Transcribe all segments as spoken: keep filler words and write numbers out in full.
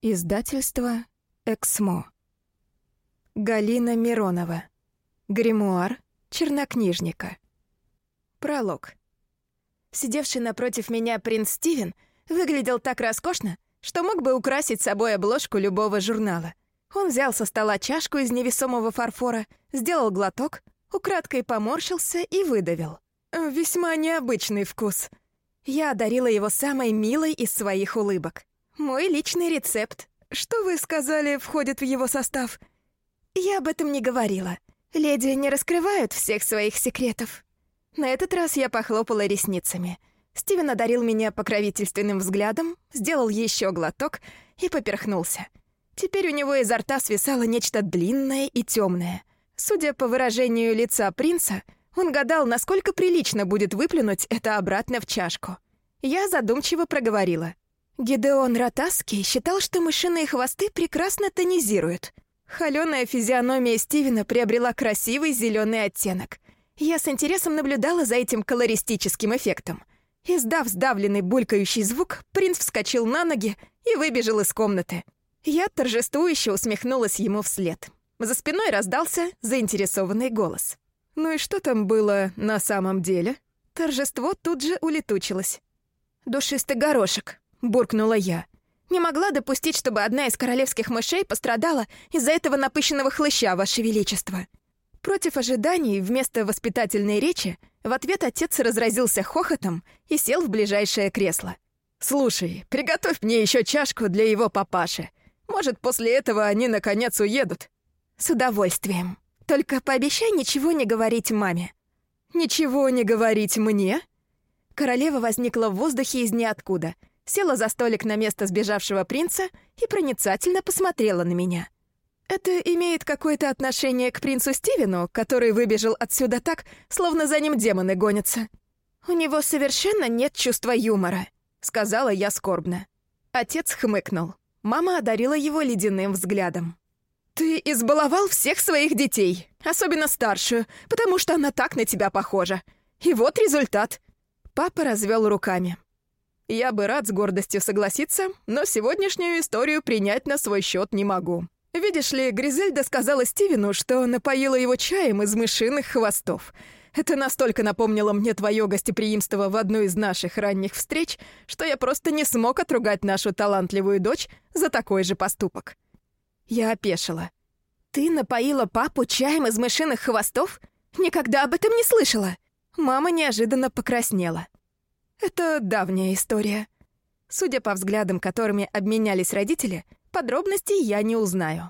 Издательство «Эксмо». Галина Миронова. Гримуар чернокнижника. Пролог. Сидевший напротив меня принц Стивен выглядел так роскошно, что мог бы украсить собой обложку любого журнала. Он взял со стола чашку из невесомого фарфора, сделал глоток, украдкой поморщился и выдавил. Весьма необычный вкус. Я одарила его самой милой из своих улыбок. Мой личный рецепт. Что вы сказали, входит в его состав? Я об этом не говорила. Леди не раскрывают всех своих секретов. На этот раз я похлопала ресницами. Стивен одарил меня покровительственным взглядом, сделал еще глоток и поперхнулся. Теперь у него изо рта свисало нечто длинное и темное. Судя по выражению лица принца, он гадал, насколько прилично будет выплюнуть это обратно в чашку. Я задумчиво проговорила. Гидеон Ротасский считал, что мышиные хвосты прекрасно тонизируют. Холёная физиономия Стивена приобрела красивый зеленый оттенок. Я с интересом наблюдала за этим колористическим эффектом. Издав сдавленный булькающий звук, принц вскочил на ноги и выбежал из комнаты. Я торжествующе усмехнулась ему вслед. За спиной раздался заинтересованный голос. «Ну и что там было на самом деле?» Торжество тут же улетучилось. «Душистый горошек», — буркнула я. «Не могла допустить, чтобы одна из королевских мышей пострадала из-за этого напыщенного хлыща, Ваше Величество». Против ожиданий, вместо воспитательной речи, в ответ отец разразился хохотом и сел в ближайшее кресло. «Слушай, приготовь мне еще чашку для его папаши. Может, после этого они, наконец, уедут?» «С удовольствием. Только пообещай ничего не говорить маме». «Ничего не говорить мне?» Королева возникла в воздухе из ниоткуда, села за столик на место сбежавшего принца и проницательно посмотрела на меня. «Это имеет какое-то отношение к принцу Стивену, который выбежал отсюда так, словно за ним демоны гонятся?» «У него совершенно нет чувства юмора», — сказала я скорбно. Отец хмыкнул. Мама одарила его ледяным взглядом. «Ты избаловал всех своих детей, особенно старшую, потому что она так на тебя похожа. И вот результат». Папа развел руками. «Я бы рад с гордостью согласиться, но сегодняшнюю историю принять на свой счет не могу. Видишь ли, Гризельда сказала Стивену, что напоила его чаем из мышиных хвостов. Это настолько напомнило мне твое гостеприимство в одну из наших ранних встреч, что я просто не смог отругать нашу талантливую дочь за такой же поступок». Я опешила. «Ты напоила папу чаем из мышиных хвостов? Никогда об этом не слышала!» Мама неожиданно покраснела. Это давняя история. Судя по взглядам, которыми обменялись родители, подробностей я не узнаю.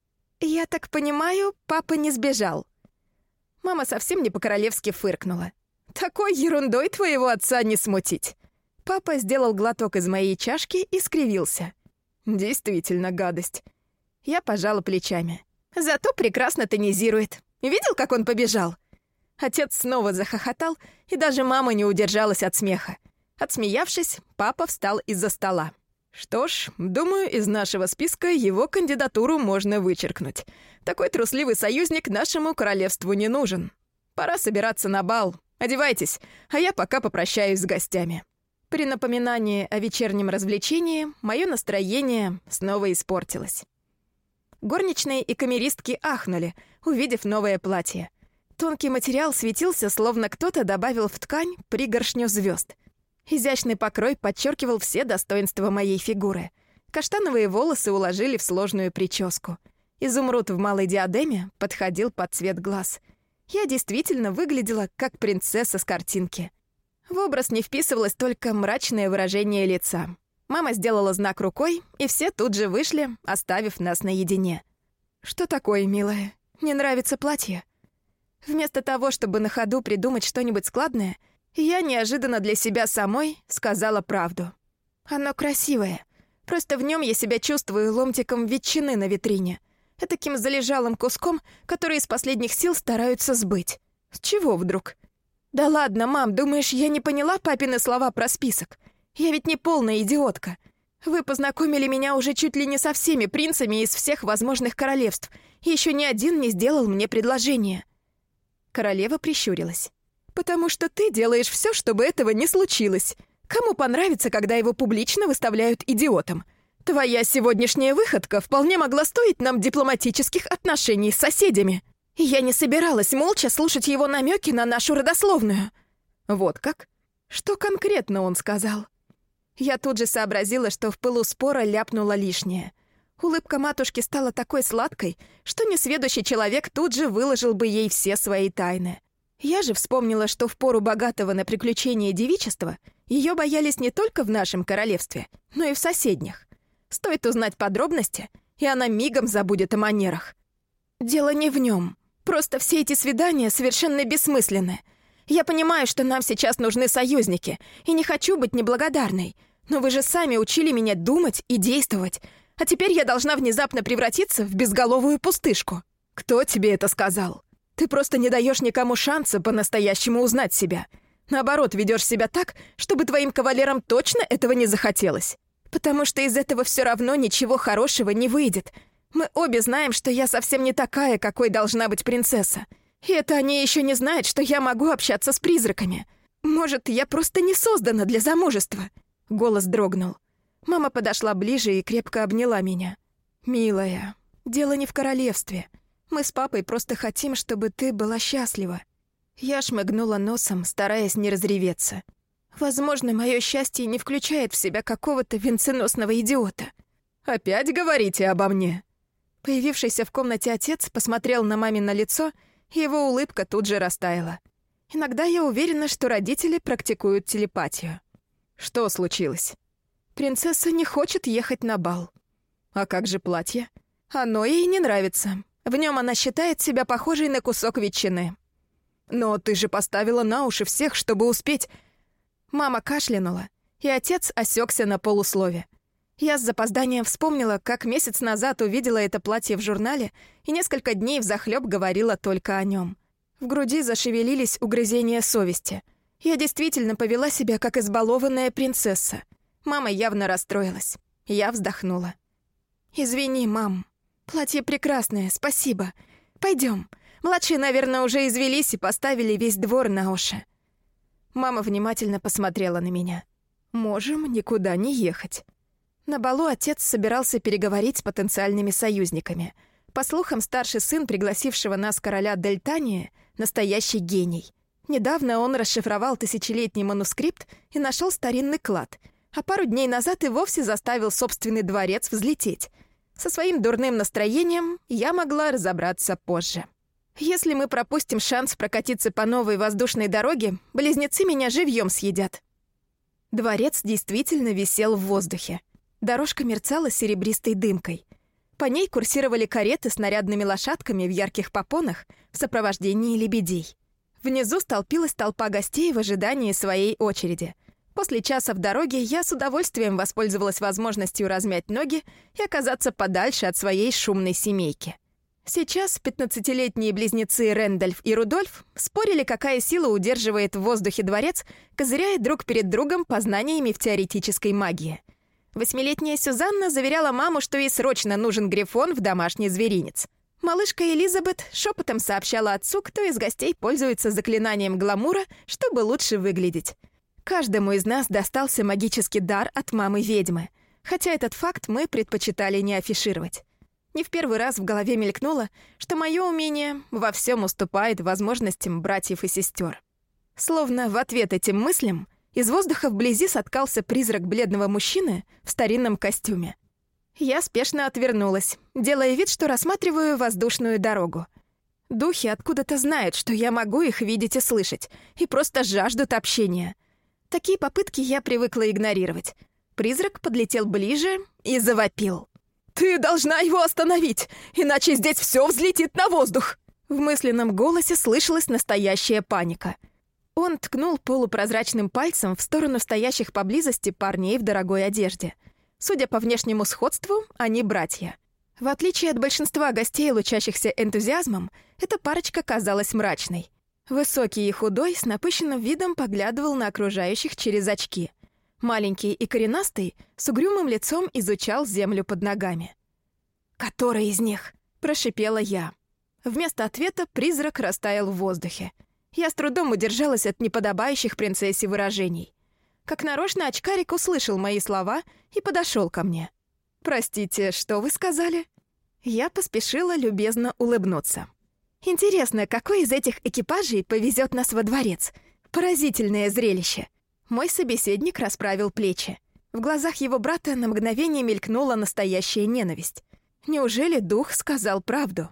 «Я так понимаю, папа не сбежал?» Мама совсем не по-королевски фыркнула. «Такой ерундой твоего отца не смутить!» Папа сделал глоток из моей чашки и скривился. «Действительно гадость». Я пожала плечами. «Зато прекрасно тонизирует. Видел, как он побежал?» Отец снова захохотал, и даже мама не удержалась от смеха. Отсмеявшись, папа встал из-за стола. «Что ж, думаю, из нашего списка его кандидатуру можно вычеркнуть. Такой трусливый союзник нашему королевству не нужен. Пора собираться на бал. Одевайтесь, а я пока попрощаюсь с гостями». При напоминании о вечернем развлечении мое настроение снова испортилось. Горничные и камеристки ахнули, увидев новое платье. Тонкий материал светился, словно кто-то добавил в ткань пригоршню звезд. Изящный покрой подчеркивал все достоинства моей фигуры. Каштановые волосы уложили в сложную прическу. Изумруд в малой диадеме подходил под цвет глаз. Я действительно выглядела как принцесса с картинки. В образ не вписывалось только мрачное выражение лица. Мама сделала знак рукой, и все тут же вышли, оставив нас наедине. «Что такое, милая? Не нравится платье?» Вместо того, чтобы на ходу придумать что-нибудь складное, я неожиданно для себя самой сказала правду. «Оно красивое. Просто в нем я себя чувствую ломтиком ветчины на витрине. Этаким залежалым куском, который из последних сил стараются сбыть. С чего вдруг?» «Да ладно, мам, думаешь, я не поняла папины слова про список? Я ведь не полная идиотка. Вы познакомили меня уже чуть ли не со всеми принцами из всех возможных королевств, и еще ни один не сделал мне предложение». Королева прищурилась. «Потому что ты делаешь все, чтобы этого не случилось. Кому понравится, когда его публично выставляют идиотом? Твоя сегодняшняя выходка вполне могла стоить нам дипломатических отношений с соседями. И я не собиралась молча слушать его намеки на нашу родословную. Вот как? Что конкретно он сказал? Я тут же сообразила, что в пылу спора ляпнула лишнее. Улыбка матушки стала такой сладкой, что несведущий человек тут же выложил бы ей все свои тайны. Я же вспомнила, что в пору богатого на приключения девичества ее боялись не только в нашем королевстве, но и в соседних. Стоит узнать подробности, и она мигом забудет о манерах. Дело не в нем. Просто все эти свидания совершенно бессмысленны. Я понимаю, что нам сейчас нужны союзники, и не хочу быть неблагодарной. Но вы же сами учили меня думать и действовать, а теперь я должна внезапно превратиться в безголовую пустышку. Кто тебе это сказал? Ты просто не даешь никому шанса по-настоящему узнать себя. Наоборот, ведешь себя так, чтобы твоим кавалерам точно этого не захотелось. Потому что из этого все равно ничего хорошего не выйдет. Мы обе знаем, что я совсем не такая, какой должна быть принцесса. И это они еще не знают, что я могу общаться с призраками. Может, я просто не создана для замужества?» Голос дрогнул. Мама подошла ближе и крепко обняла меня. «Милая, дело не в королевстве. Мы с папой просто хотим, чтобы ты была счастлива». Я шмыгнула носом, стараясь не разреветься. Возможно, мое счастье не включает в себя какого-то венценосного идиота. «Опять говорите обо мне?» Появившийся в комнате отец посмотрел на мамино лицо, и его улыбка тут же растаяла. Иногда я уверена, что родители практикуют телепатию. Что случилось? Принцесса не хочет ехать на бал. А как же платье? Оно ей не нравится. В нем она считает себя похожей на кусок ветчины. Но ты же поставила на уши всех, чтобы успеть. Мама кашлянула, и отец осекся на полуслове. Я с запозданием вспомнила, как месяц назад увидела это платье в журнале и несколько дней взахлёб говорила только о нем. В груди зашевелились угрызения совести. Я действительно повела себя как избалованная принцесса. Мама явно расстроилась. Я вздохнула. «Извини, мам. Платье прекрасное, спасибо. Пойдем. Младшие, наверное, уже извелись и поставили весь двор на уши». Мама внимательно посмотрела на меня. «Можем никуда не ехать». На балу отец собирался переговорить с потенциальными союзниками. По слухам, старший сын пригласившего нас короля Дельтания — настоящий гений. Недавно он расшифровал тысячелетний манускрипт и нашел старинный клад, а пару дней назад и вовсе заставил собственный дворец взлететь. Со своим дурным настроением я могла разобраться позже. Если мы пропустим шанс прокатиться по новой воздушной дороге, близнецы меня живьем съедят. Дворец действительно висел в воздухе. Дорожка мерцала серебристой дымкой. По ней курсировали кареты с нарядными лошадками в ярких попонах в сопровождении лебедей. Внизу столпилась толпа гостей в ожидании своей очереди. После часа в дороге я с удовольствием воспользовалась возможностью размять ноги и оказаться подальше от своей шумной семейки. Сейчас пятнадцатилетние близнецы Рэндольф и Рудольф спорили, какая сила удерживает в воздухе дворец, козыряя друг перед другом познаниями в теоретической магии. Восьмилетняя Сюзанна заверяла маму, что ей срочно нужен грифон в домашний зверинец. Малышка Элизабет шепотом сообщала отцу, кто из гостей пользуется заклинанием гламура, чтобы лучше выглядеть. Каждому из нас достался магический дар от мамы-ведьмы, хотя этот факт мы предпочитали не афишировать. Не в первый раз в голове мелькнуло, что мое умение во всем уступает возможностям братьев и сестер. Словно в ответ этим мыслям из воздуха вблизи соткался призрак бледного мужчины в старинном костюме. Я спешно отвернулась, делая вид, что рассматриваю воздушную дорогу. Духи откуда-то знают, что я могу их видеть и слышать, и просто жаждут общения. Такие попытки я привыкла игнорировать. Призрак подлетел ближе и завопил. «Ты должна его остановить, иначе здесь все взлетит на воздух!» В мысленном голосе слышалась настоящая паника. Он ткнул полупрозрачным пальцем в сторону стоящих поблизости парней в дорогой одежде. Судя по внешнему сходству, они братья. В отличие от большинства гостей, лучащихся энтузиазмом, эта парочка казалась мрачной. Высокий и худой, с напыщенным видом поглядывал на окружающих через очки. Маленький и коренастый с угрюмым лицом изучал землю под ногами. «Который из них?» — прошипела я. Вместо ответа призрак растаял в воздухе. Я с трудом удержалась от неподобающих принцессе выражений. Как нарочно очкарик услышал мои слова и подошел ко мне. «Простите, что вы сказали?» Я поспешила любезно улыбнуться. «Интересно, какой из этих экипажей повезет нас во дворец? Поразительное зрелище!» Мой собеседник расправил плечи. В глазах его брата на мгновение мелькнула настоящая ненависть. Неужели дух сказал правду?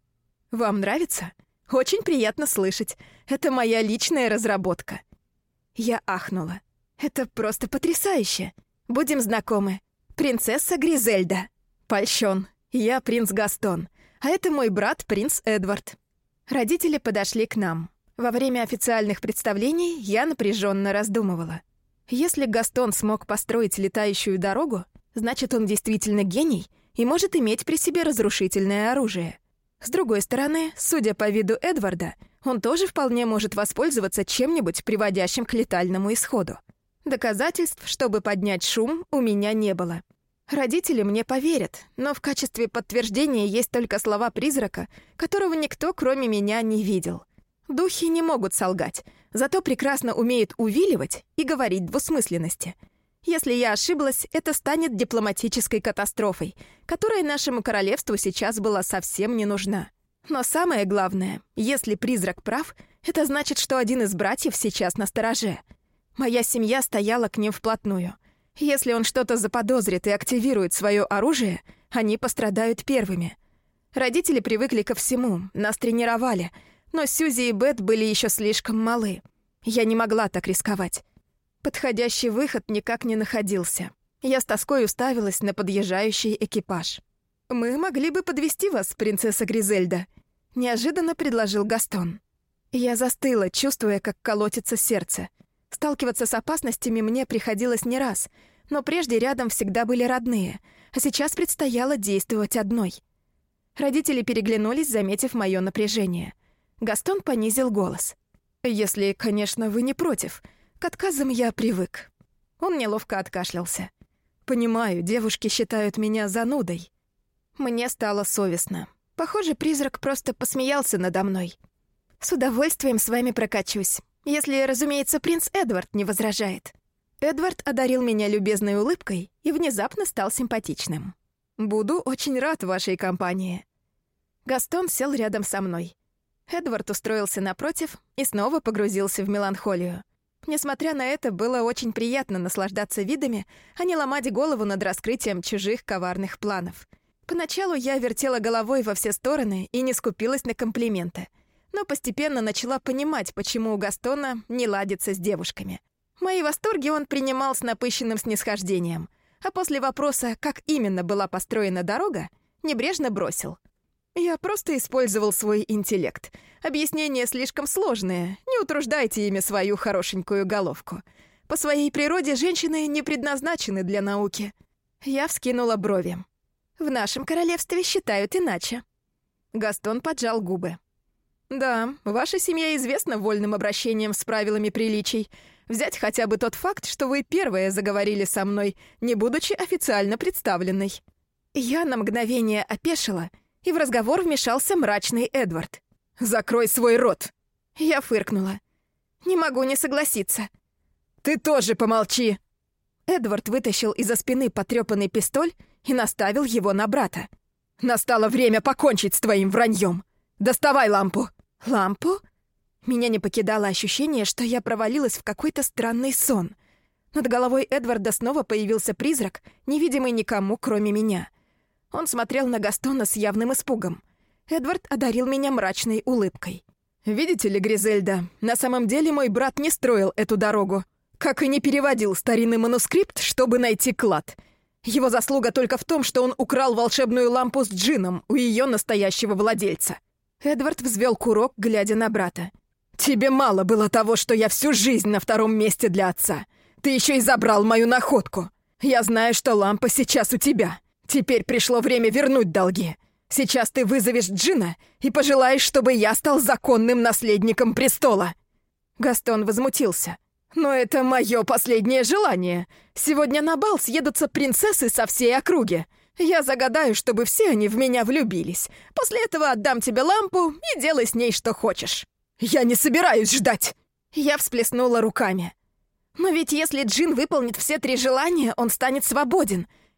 «Вам нравится? Очень приятно слышать. Это моя личная разработка». Я ахнула. «Это просто потрясающе! Будем знакомы. Принцесса Гризельда. Польщен. Я принц Гастон. А это мой брат, принц Эдвард». Родители подошли к нам. Во время официальных представлений я напряженно раздумывала. Если Гастон смог построить летающую дорогу, значит, он действительно гений и может иметь при себе разрушительное оружие. С другой стороны, судя по виду Эдварда, он тоже вполне может воспользоваться чем-нибудь, приводящим к летальному исходу. Доказательств, чтобы поднять шум, у меня не было. Родители мне поверят, но в качестве подтверждения есть только слова призрака, которого никто, кроме меня, не видел. Духи не могут солгать, зато прекрасно умеют увиливать и говорить двусмысленности. Если я ошиблась, это станет дипломатической катастрофой, которая нашему королевству сейчас была совсем не нужна. Но самое главное, если призрак прав, это значит, что один из братьев сейчас на стороже. Моя семья стояла к ним вплотную. Если он что-то заподозрит и активирует свое оружие, они пострадают первыми. Родители привыкли ко всему, нас тренировали, но Сьюзи и Бет были еще слишком малы. Я не могла так рисковать. Подходящий выход никак не находился. Я с тоской уставилась на подъезжающий экипаж. «Мы могли бы подвезти вас, принцесса Гризельда», — неожиданно предложил Гастон. Я застыла, чувствуя, как колотится сердце. Сталкиваться с опасностями мне приходилось не раз, но прежде рядом всегда были родные, а сейчас предстояло действовать одной. Родители переглянулись, заметив мое напряжение. Гастон понизил голос. «Если, конечно, вы не против. К отказам я привык». Он неловко откашлялся. «Понимаю, девушки считают меня занудой». Мне стало совестно. Похоже, призрак просто посмеялся надо мной. «С удовольствием с вами прокачусь. Если, разумеется, принц Эдвард не возражает». Эдвард одарил меня любезной улыбкой и внезапно стал симпатичным. «Буду очень рад вашей компании». Гастон сел рядом со мной. Эдвард устроился напротив и снова погрузился в меланхолию. Несмотря на это, было очень приятно наслаждаться видами, а не ломать голову над раскрытием чужих коварных планов. Поначалу я вертела головой во все стороны и не скупилась на комплименты, но постепенно начала понимать, почему у Гастона не ладится с девушками. Мои восторги он принимал с напыщенным снисхождением, а после вопроса, как именно была построена дорога, небрежно бросил. «Я просто использовал свой интеллект. Объяснения слишком сложные, не утруждайте ими свою хорошенькую головку. По своей природе женщины не предназначены для науки». Я вскинула брови. «В нашем королевстве считают иначе». Гастон поджал губы. «Да, ваша семья известна вольным обращением с правилами приличий. Взять хотя бы тот факт, что вы первые заговорили со мной, не будучи официально представленной». Я на мгновение опешила, и в разговор вмешался мрачный Эдвард. «Закрой свой рот!» Я фыркнула. «Не могу не согласиться». «Ты тоже помолчи!» Эдвард вытащил из-за спины потрёпанный пистоль и наставил его на брата. «Настало время покончить с твоим враньем! Доставай лампу!» «Лампу?» Меня не покидало ощущение, что я провалилась в какой-то странный сон. Над головой Эдварда снова появился призрак, невидимый никому, кроме меня. Он смотрел на Гастона с явным испугом. Эдвард одарил меня мрачной улыбкой. «Видите ли, Гризельда, на самом деле мой брат не строил эту дорогу, как и не переводил старинный манускрипт, чтобы найти клад. Его заслуга только в том, что он украл волшебную лампу с джином у ее настоящего владельца». Эдвард взвел курок, глядя на брата. «Тебе мало было того, что я всю жизнь на втором месте для отца. Ты еще и забрал мою находку. Я знаю, что лампа сейчас у тебя. Теперь пришло время вернуть долги. Сейчас ты вызовешь джина и пожелаешь, чтобы я стал законным наследником престола». Гастон возмутился. «Но это мое последнее желание. Сегодня на бал съедутся принцессы со всей округи. Я загадаю, чтобы все они в меня влюбились. После этого отдам тебе лампу и делай с ней что хочешь». «Я не собираюсь ждать!» Я всплеснула руками. «Но ведь если джин выполнит все три желания, он станет свободен.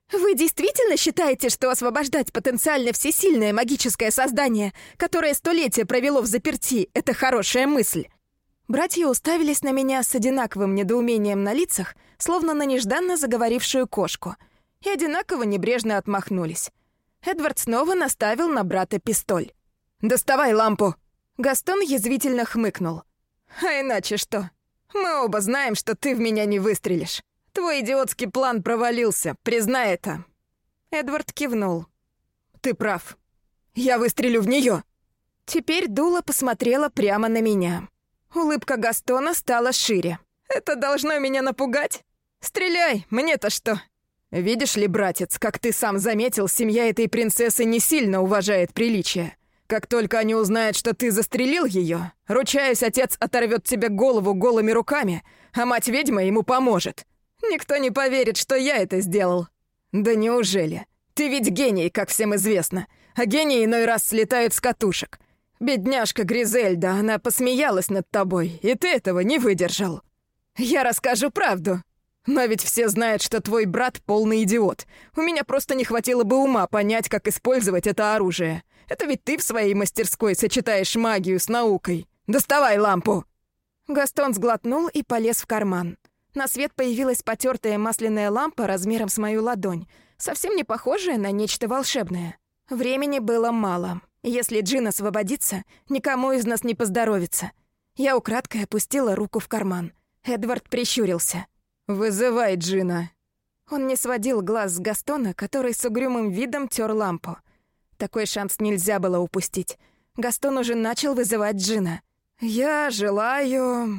Вы действительно считаете, что освобождать потенциально всесильное магическое создание, которое столетия провело в заперти, это хорошая мысль? Братья уставились на меня с одинаковым недоумением на лицах, словно на нежданно заговорившую кошку, и одинаково небрежно отмахнулись. Эдвард снова наставил на брата пистоль. «Доставай лампу!» Гастон язвительно хмыкнул. «А иначе что? Мы оба знаем, что ты в меня не выстрелишь. Твой идиотский план провалился, признай это». Эдвард кивнул. «Ты прав. Я выстрелю в нее». Теперь дуло посмотрела прямо на меня. Улыбка Гастона стала шире. «Это должно меня напугать? Стреляй, мне-то что?» «Видишь ли, братец, как ты сам заметил, семья этой принцессы не сильно уважает приличие. Как только они узнают, что ты застрелил ее, ручаюсь, отец оторвет тебе голову голыми руками, а мать-ведьма ему поможет. Никто не поверит, что я это сделал». «Да неужели? Ты ведь гений, как всем известно, а гении иной раз слетают с катушек. Бедняжка Гризельда, она посмеялась над тобой, и ты этого не выдержал. Я расскажу правду. Но ведь все знают, что твой брат полный идиот. У меня просто не хватило бы ума понять, как использовать это оружие. Это ведь ты в своей мастерской сочетаешь магию с наукой. Доставай лампу!» Гастон сглотнул и полез в карман. На свет появилась потертая масляная лампа размером с мою ладонь, совсем не похожая на нечто волшебное. Времени было мало. Если Джин освободится, никому из нас не поздоровится. Я украдкой опустила руку в карман. Эдвард прищурился. «Вызывай Джина». Он не сводил глаз с Гастона, который с угрюмым видом тер лампу. Такой шанс нельзя было упустить. Гастон уже начал вызывать Джина. «Я желаю...»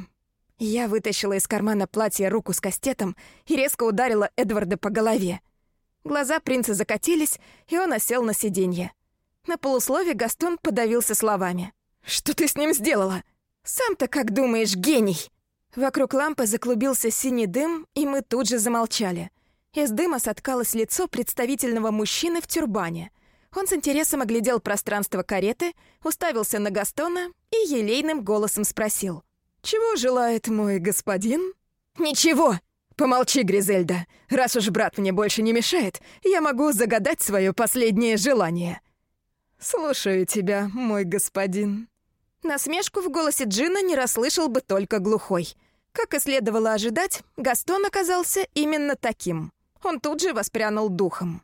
Я вытащила из кармана платья руку с кастетом и резко ударила Эдварда по голове. Глаза принца закатились, и он осел на сиденье. На полуслове Гастон подавился словами. «Что ты с ним сделала? Сам-то как думаешь, гений?» Вокруг лампы заклубился синий дым, и мы тут же замолчали. Из дыма соткалось лицо представительного мужчины в тюрбане. Он с интересом оглядел пространство кареты, уставился на Гастона и елейным голосом спросил. «Чего желает мой господин?» «Ничего! Помолчи, Гризельда. Раз уж брат мне больше не мешает, я могу загадать свое последнее желание». «Слушаю тебя, мой господин». Насмешку в голосе Джина не расслышал бы только глухой. Как и следовало ожидать, Гастон оказался именно таким. Он тут же воспрянул духом.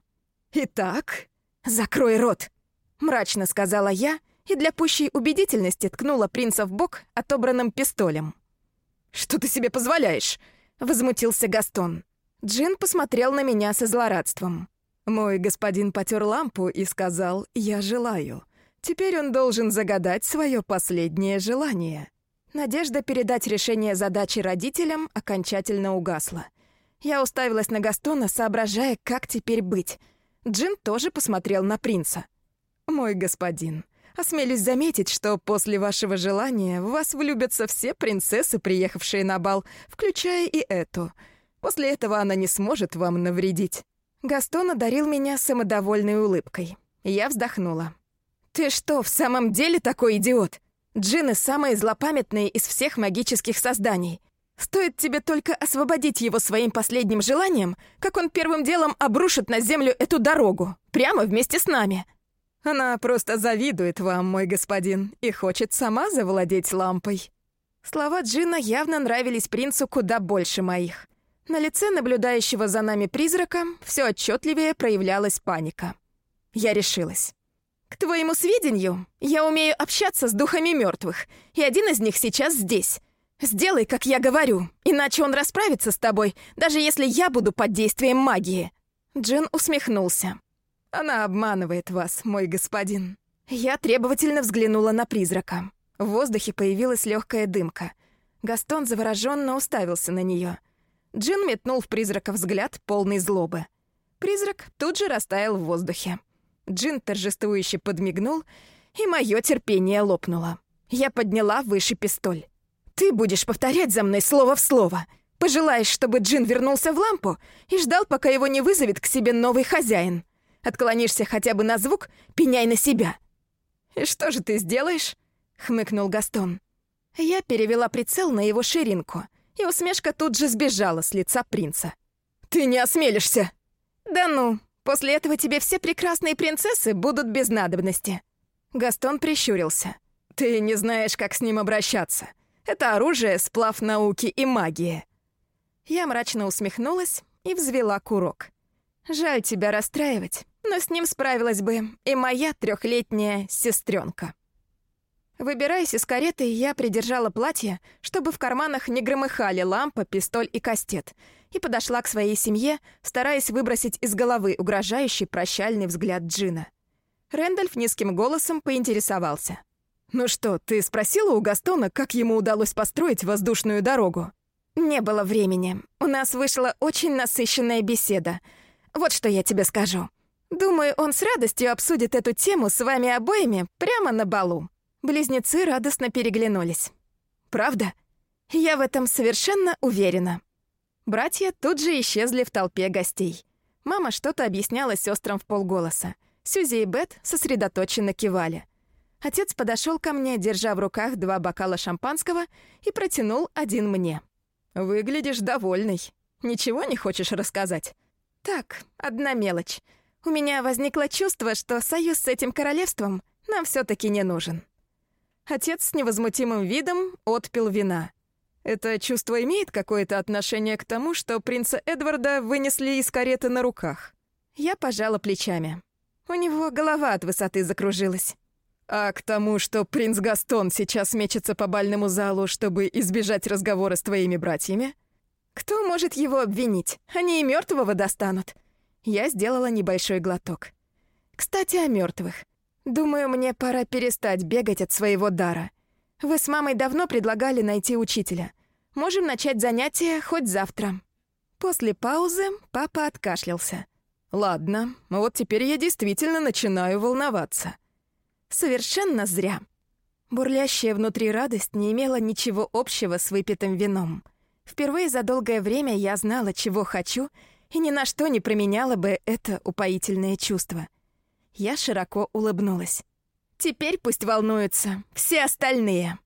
«Итак, закрой рот», — мрачно сказала я и для пущей убедительности ткнула принца в бок отобранным пистолем. «Что ты себе позволяешь?» — возмутился Гастон. Джин посмотрел на меня со злорадством. Мой господин потер лампу и сказал «Я желаю». Теперь он должен загадать свое последнее желание. Надежда передать решение задачи родителям окончательно угасла. Я уставилась на Гастона, соображая, как теперь быть. Джин тоже посмотрел на принца. «Мой господин, осмелюсь заметить, что после вашего желания в вас влюбятся все принцессы, приехавшие на бал, включая и эту. После этого она не сможет вам навредить». Гастон одарил меня самодовольной улыбкой. Я вздохнула. «Ты что, в самом деле такой идиот? Джины самые злопамятные из всех магических созданий. Стоит тебе только освободить его своим последним желанием, как он первым делом обрушит на землю эту дорогу, прямо вместе с нами. Она просто завидует вам, мой господин, и хочет сама завладеть лампой». Слова Джина явно нравились принцу куда больше моих. На лице наблюдающего за нами призрака все отчетливее проявлялась паника. Я решилась. «К твоему сведению, я умею общаться с духами мертвых, и один из них сейчас здесь. Сделай, как я говорю, иначе он расправится с тобой, даже если я буду под действием магии». Джин усмехнулся. «Она обманывает вас, мой господин». Я требовательно взглянула на призрака. В воздухе появилась легкая дымка. Гастон завороженно уставился на нее. Джин метнул в призрака взгляд, полный злобы. Призрак тут же растаял в воздухе. Джин торжествующе подмигнул, и мое терпение лопнуло. Я подняла выше пистоль. «Ты будешь повторять за мной слово в слово. Пожелаешь, чтобы Джин вернулся в лампу и ждал, пока его не вызовет к себе новый хозяин. Отклонишься хотя бы на звук, пеняй на себя». «И что же ты сделаешь?» — хмыкнул Гастон. Я перевела прицел на его ширинку, и усмешка тут же сбежала с лица принца. «Ты не осмелишься!» Да ну, после этого тебе все прекрасные принцессы будут без надобности. Гастон прищурился. Ты не знаешь, как с ним обращаться. Это оружие — сплав науки и магии. Я мрачно усмехнулась и взвела курок. Жаль тебя расстраивать, но с ним справилась бы и моя трехлетняя сестренка. Выбираясь из кареты, я придержала платье, чтобы в карманах не громыхали лампа, пистоль и кастет, и подошла к своей семье, стараясь выбросить из головы угрожающий прощальный взгляд Джина. Рэндальф низким голосом поинтересовался. «Ну что, ты спросила у Гастона, как ему удалось построить воздушную дорогу?» «Не было времени. У нас вышла очень насыщенная беседа. Вот что я тебе скажу. Думаю, он с радостью обсудит эту тему с вами обоими прямо на балу». Близнецы радостно переглянулись. «Правда? Я в этом совершенно уверена». Братья тут же исчезли в толпе гостей. Мама что-то объясняла сестрам в полголоса. Сьюзи и Бет сосредоточенно кивали. Отец подошел ко мне, держа в руках два бокала шампанского, и протянул один мне. «Выглядишь довольной. Ничего не хочешь рассказать?» «Так, одна мелочь. У меня возникло чувство, что союз с этим королевством нам все-таки не нужен». Отец с невозмутимым видом отпил вина. «Это чувство имеет какое-то отношение к тому, что принца Эдварда вынесли из кареты на руках?» Я пожала плечами. У него голова от высоты закружилась. «А к тому, что принц Гастон сейчас мечется по бальному залу, чтобы избежать разговора с твоими братьями?» «Кто может его обвинить? Они и мертвого достанут». Я сделала небольшой глоток. «Кстати, о мертвых. Думаю, мне пора перестать бегать от своего дара. Вы с мамой давно предлагали найти учителя. Можем начать занятия хоть завтра». После паузы папа откашлялся. «Ладно, вот теперь я действительно начинаю волноваться». Совершенно зря. Бурлящая внутри радость не имела ничего общего с выпитым вином. Впервые за долгое время я знала, чего хочу, и ни на что не променяла бы это упоительное чувство. Я широко улыбнулась. Теперь пусть волнуются все остальные.